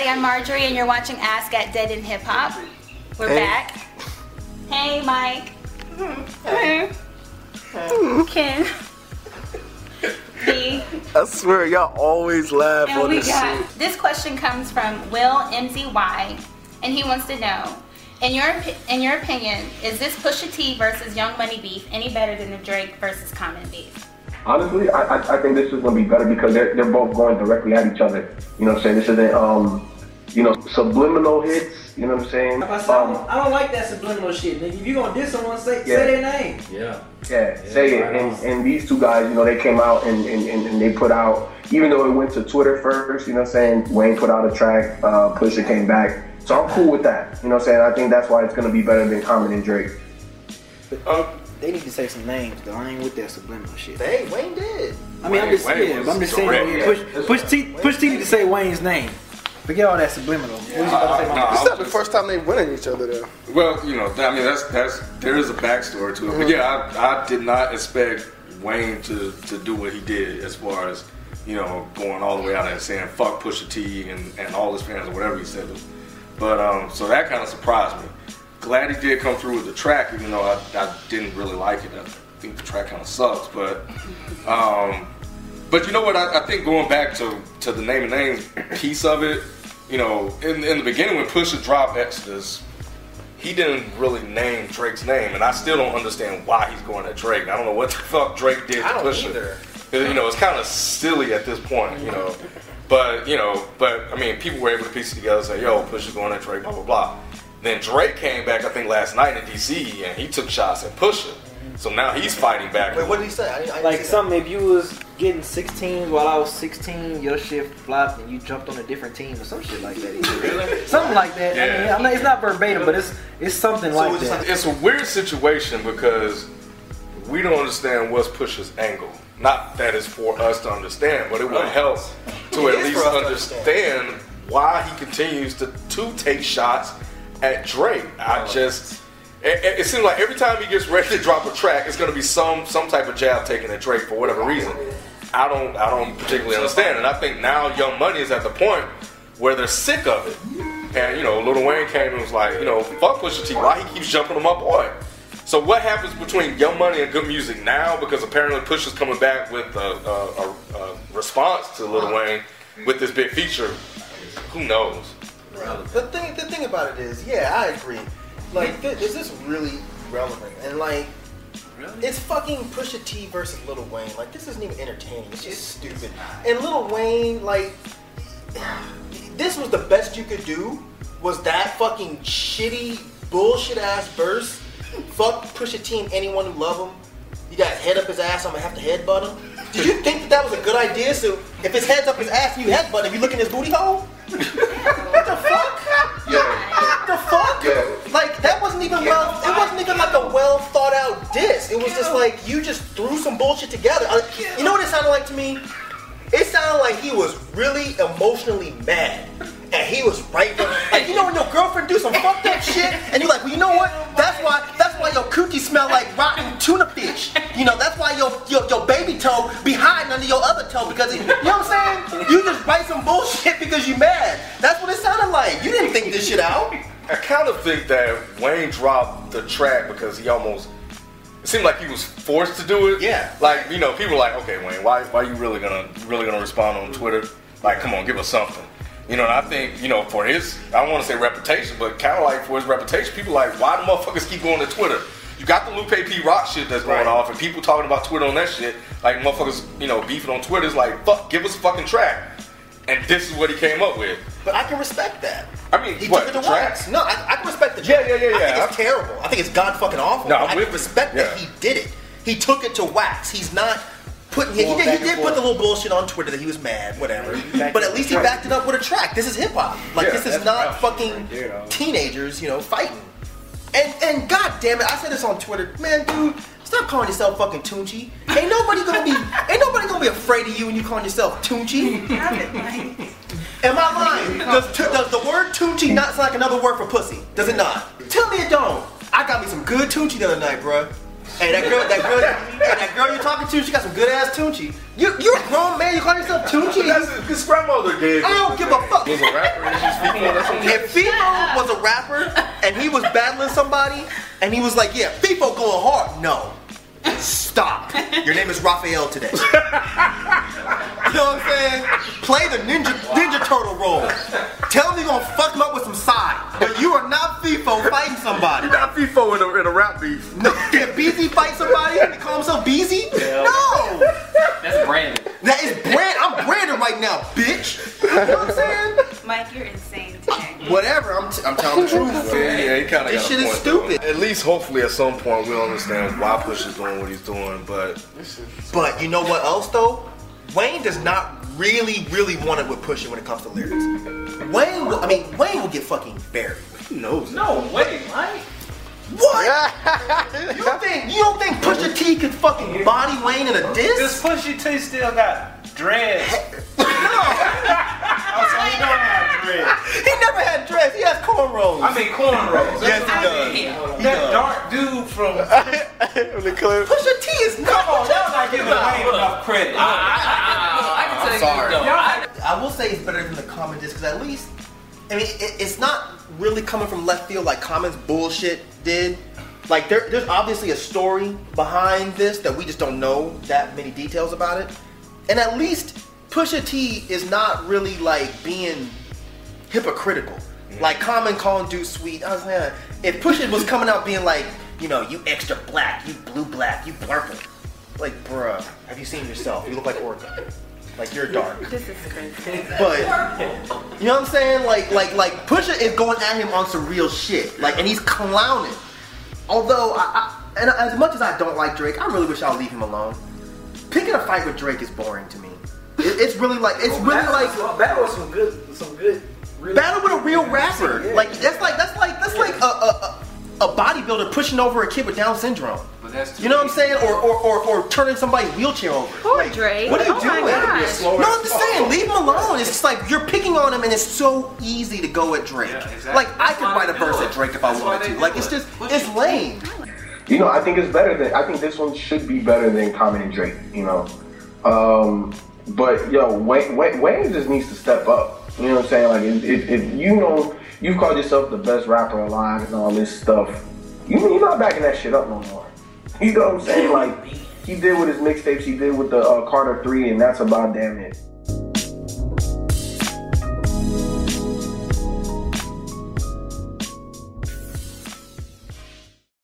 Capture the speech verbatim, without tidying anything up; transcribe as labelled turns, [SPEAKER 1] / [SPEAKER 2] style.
[SPEAKER 1] I'm Marjorie, and you're watching Ask at Dead in Hip Hop. We're hey. back. Hey, Mike. Hey. Ken. B.
[SPEAKER 2] I swear, y'all always laugh
[SPEAKER 1] and
[SPEAKER 2] on
[SPEAKER 1] we
[SPEAKER 2] this
[SPEAKER 1] got,
[SPEAKER 2] shit.
[SPEAKER 1] This question comes from Will M Z Y, and he wants to know, in your in your opinion, is this Pusha T versus Young Money beef any better than the Drake versus Common beef?
[SPEAKER 3] Honestly, I, I I think this is going to be better because they're they're both going directly at each other. You know what I'm saying? This isn't um, you know, subliminal hits. You know what I'm saying?
[SPEAKER 4] I, say, um, I don't like that subliminal shit, nigga. If you gonna diss someone, say
[SPEAKER 3] yeah.
[SPEAKER 4] say their name.
[SPEAKER 3] Yeah. Yeah, yeah say it. And, and these two guys, you know, they came out and, and, and they put out, even though it went to Twitter first, you know what I'm saying? Wayne put out a track, uh, Pusha came back. So I'm cool with that. You know what I'm saying? I think that's why it's gonna be better than Common and Drake.
[SPEAKER 4] Um, They need to say some names though. I ain't with that subliminal shit.
[SPEAKER 5] Hey, Wayne did.
[SPEAKER 4] I mean,
[SPEAKER 5] Wayne,
[SPEAKER 4] I'm just saying.
[SPEAKER 5] Wayne
[SPEAKER 4] I'm just saying.
[SPEAKER 5] direct,
[SPEAKER 4] Push,
[SPEAKER 5] yeah.
[SPEAKER 4] push, T, push T need to say Wayne's name. Forget all that subliminal.
[SPEAKER 6] Yeah,
[SPEAKER 4] what
[SPEAKER 6] uh,
[SPEAKER 4] say,
[SPEAKER 6] no,
[SPEAKER 2] It's not the first time they've winning each other though.
[SPEAKER 6] Well, you know, I mean, that's that's there is a backstory to it. Mm-hmm. But yeah, I, I did not expect Wayne to, to do what he did as far as, you know, going all the way out and saying fuck Pusha T and, and all his fans or whatever he said. But um, so that kind of surprised me. Glad he did come through with the track, even though I, I didn't really like it. I think the track kind of sucks, but um, but you know what? I, I think going back to, to the name and names piece of it, you know, in, in the beginning when Pusha dropped Exodus, he didn't really name Drake's name, and I still don't understand why he's going at Drake. I don't know what the fuck Drake did to
[SPEAKER 5] I don't
[SPEAKER 6] Pusha.
[SPEAKER 5] either.
[SPEAKER 6] You know, it's kind of silly at this point, you know. But, you know, but, I mean, people were able to piece it together and say, yo, Pusha's going at Drake, blah, blah, blah. Then Drake came back, I think, last night in D C, and he took shots at Pusha. So now he's fighting back.
[SPEAKER 5] Wait, what did he say? I didn't, I didn't
[SPEAKER 4] like
[SPEAKER 5] see
[SPEAKER 4] something, if you was getting sixteens while I was sixteen, your shit flopped and you jumped on a different team or some shit like that. Really? Something like that.
[SPEAKER 6] Yeah.
[SPEAKER 4] I mean, I'm not, it's not verbatim, but it's it's something
[SPEAKER 5] So
[SPEAKER 4] like
[SPEAKER 5] it's
[SPEAKER 4] that.
[SPEAKER 5] like-
[SPEAKER 6] It's a weird situation because we don't understand what's Pusha's angle. Not that it's for us to understand, but it would help to
[SPEAKER 5] It
[SPEAKER 6] at
[SPEAKER 5] is
[SPEAKER 6] least
[SPEAKER 5] for us to
[SPEAKER 6] understand,
[SPEAKER 5] understand.
[SPEAKER 6] why he continues to, to take shots at Drake. I just, it, it seems like every time he gets ready to drop a track, it's going to be some some type of jab taken at Drake for whatever reason. I don't I don't particularly understand, and I think now Young Money is at the point where they're sick of it. And you know, Lil Wayne came and was like, you know, fuck Pusha T, why he keeps jumping on my boy? So what happens between Young Money and Good Music now? Because apparently Pusha's coming back with a, a, a, a response to Lil Wayne with this big feature. Who knows?
[SPEAKER 5] Right. The thing, the thing about it is, yeah, I agree. Like, th- is this really relevant? And like, really? It's fucking Pusha T versus Lil Wayne. Like, this isn't even entertaining. It's just stupid. And Lil Wayne, like, this was the best you could do. Was that fucking shitty bullshit ass verse? Fuck Pusha T and anyone who love him. You got head up his ass, I'm gonna have to headbutt him. Did you think that that was a good idea? So if his head's up his ass and you headbutt him, you look in his booty hole? What the fuck?
[SPEAKER 6] Yeah.
[SPEAKER 5] What the fuck?
[SPEAKER 6] Yeah.
[SPEAKER 5] Like, that wasn't even well, it wasn't even like a well thought out diss. It was just like, you just threw some bullshit together. I, you know what it sounded like to me? It sounded like he was really emotionally mad. And he was right there. Like, you know when your girlfriend do some fucked up shit, and you're like, well, you know what? That's why that's why your coochie smell like rotten tuna fish. You know, that's why your your, your baby toe be hiding under your other toe because, it, you know what I'm saying? You just write some bullshit because you mad. That's what it sounded like. You didn't think this shit out.
[SPEAKER 6] I kind of think that Wayne dropped the track because he almost, it seemed like he was forced to do it.
[SPEAKER 5] Yeah.
[SPEAKER 6] Like, you know, people were like, okay, Wayne, why why you really gonna really gonna respond on Twitter? Like, come on, give us something. You know, and I think, you know, for his, I don't want to say reputation, but kind of like for his reputation, people are like, why the motherfuckers keep going to Twitter? You got the Lupe P. Rock shit that's going
[SPEAKER 5] Right.
[SPEAKER 6] off, and people talking about Twitter on that shit, like motherfuckers, you know, beefing on Twitter is like, fuck, give us a fucking track. And this is what he came up with.
[SPEAKER 5] But I can respect that.
[SPEAKER 6] I mean,
[SPEAKER 5] He
[SPEAKER 6] what,
[SPEAKER 5] took it to
[SPEAKER 6] track?
[SPEAKER 5] wax. No, I, I can respect the
[SPEAKER 6] Yeah,
[SPEAKER 5] track.
[SPEAKER 6] yeah, yeah,
[SPEAKER 5] I
[SPEAKER 6] yeah.
[SPEAKER 5] think it's terrible. I think it's god fucking awful.
[SPEAKER 6] No,
[SPEAKER 5] I
[SPEAKER 6] I'm
[SPEAKER 5] can
[SPEAKER 6] with you.
[SPEAKER 5] respect that
[SPEAKER 6] Yeah.
[SPEAKER 5] he did it. He took it to wax. He's not putting. He, he
[SPEAKER 4] Going
[SPEAKER 5] did,
[SPEAKER 4] back
[SPEAKER 5] he did
[SPEAKER 4] and
[SPEAKER 5] put the
[SPEAKER 4] forth.
[SPEAKER 5] little bullshit on Twitter that he was mad, whatever.
[SPEAKER 4] Back
[SPEAKER 5] But
[SPEAKER 4] to
[SPEAKER 5] at least
[SPEAKER 4] the
[SPEAKER 5] he
[SPEAKER 4] track.
[SPEAKER 5] backed it up with a track. This is hip hop. Like,
[SPEAKER 6] Yeah,
[SPEAKER 5] this is
[SPEAKER 4] that's
[SPEAKER 5] not
[SPEAKER 4] rough
[SPEAKER 5] fucking
[SPEAKER 4] right there, though.
[SPEAKER 5] teenagers, you know, fighting. And and god damn it, I said this on Twitter, man, dude. Stop calling yourself fucking Tunchi. Ain't nobody gonna be ain't nobody gonna be afraid of you when you calling yourself Tunchi. Am I lying? Does, t- does the word Tunchi not sound like another word for pussy? Does it not? Tell me it don't. I got me some good Tunchi the other night, bruh. Hey, that girl, that girl, hey, that girl you're talking to, she got some good ass tunchi. You, you're a grown man. You call yourself tunchi?
[SPEAKER 6] That's his, his grandmother gave.
[SPEAKER 5] I don't give a fuck.
[SPEAKER 6] He's a rapper. And he's FIFA or something.
[SPEAKER 5] If FIFA was a rapper and he was battling somebody and he was like, yeah, FIFA going hard. No. Stop. Your name is Raphael today. You know what I'm saying? Play the Ninja Ninja Turtle role. Tell him you're gonna fuck him up with some side. But you are not FIFA fighting somebody.
[SPEAKER 2] You're not FIFA in a, in a rap beef.
[SPEAKER 5] No, can Beezy fight somebody and call himself Beezy? No.
[SPEAKER 7] That's Brandon.
[SPEAKER 5] That is brand. I'm Brandon right now, bitch. You know what I'm saying?
[SPEAKER 1] Mike, you're insane today.
[SPEAKER 5] Whatever. I'm, t- I'm telling the truth.
[SPEAKER 6] Yeah, yeah, he kind of
[SPEAKER 5] This
[SPEAKER 6] got
[SPEAKER 5] shit
[SPEAKER 6] a
[SPEAKER 5] is
[SPEAKER 6] point,
[SPEAKER 5] stupid.
[SPEAKER 6] though. At least, hopefully, at some point, we'll understand why Push is doing what he's doing. But
[SPEAKER 5] But you know what else though? Wayne does not really, really want it with Pusha when it comes to lyrics. Wayne, will, I mean, Wayne will get fucking buried.
[SPEAKER 6] who knows?
[SPEAKER 7] No, wait, Mike.
[SPEAKER 5] What? You don't think you don't think Pusha T could fucking body Wayne in a
[SPEAKER 7] This
[SPEAKER 5] diss?
[SPEAKER 7] Pusha T still got dreads. Oh, so he don't have dreads.
[SPEAKER 5] He never had dreads. He has cornrows.
[SPEAKER 7] I mean cornrows.
[SPEAKER 5] yes, he
[SPEAKER 1] I
[SPEAKER 5] does.
[SPEAKER 1] mean,
[SPEAKER 5] He
[SPEAKER 7] That
[SPEAKER 5] does.
[SPEAKER 7] dark dude from.
[SPEAKER 2] The clip.
[SPEAKER 5] Pusha T is not.
[SPEAKER 7] Come on, y'all not giving Wayne enough credit.
[SPEAKER 8] I can tell you,
[SPEAKER 5] sorry.
[SPEAKER 8] no, I,
[SPEAKER 5] I will say it's better than the Common diss because at least, I mean, it, it's not really coming from left field like Common's bullshit did. Like there, there's obviously a story behind this that we just don't know that many details about it. And at least Pusha T is not really like being hypocritical. Like Common calling dude sweet. I was like, if Pusha was coming out being like, you know, you extra black, you blue black, you blurple. Like, bruh, have you seen yourself? You look like Orca. Like you're dark.
[SPEAKER 1] this is crazy.
[SPEAKER 5] But you know what I'm saying? Like, like, like Pusha is going at him on some real shit. Like, and he's clowning. Although, I, I, and as much as I don't like Drake, I really wish I'll leave him alone. Picking a fight with Drake is boring to me. It, it's really like, it's really like
[SPEAKER 4] battle with some good, some good. Really
[SPEAKER 5] battle with a real rapper.
[SPEAKER 4] Yeah.
[SPEAKER 5] Like that's like that's like that's like a, a a bodybuilder pushing over a kid with Down syndrome.
[SPEAKER 8] but that's too
[SPEAKER 5] You know what I'm saying? Or or, or, or turning somebody's wheelchair over.
[SPEAKER 1] Poor
[SPEAKER 5] Like,
[SPEAKER 1] Drake.
[SPEAKER 5] What are you
[SPEAKER 1] Oh my
[SPEAKER 5] doing?
[SPEAKER 1] gosh.
[SPEAKER 5] No, I'm just saying, leave him alone. It's just like you're picking on him, and it's so easy to go at Drake.
[SPEAKER 8] Yeah, exactly.
[SPEAKER 5] Like I
[SPEAKER 8] That's
[SPEAKER 5] could
[SPEAKER 8] why
[SPEAKER 5] write a
[SPEAKER 8] they do
[SPEAKER 5] verse
[SPEAKER 8] it.
[SPEAKER 5] at Drake if I
[SPEAKER 8] That's why
[SPEAKER 5] wanted
[SPEAKER 8] they
[SPEAKER 5] to.
[SPEAKER 8] do
[SPEAKER 5] Like
[SPEAKER 8] it.
[SPEAKER 5] it's just it's lame.
[SPEAKER 3] You know, I think it's better than I think this one should be better than Common and Drake. You know, um, but yo, Wayne, Wayne, Wayne just needs to step up. You know what I'm saying? Like if, if, if you know you've called yourself the best rapper alive and all this stuff, you you're not backing that shit up no more. You know what I'm saying? Like he did with his mixtapes, he did with the uh, Carter three, and that's about damn it.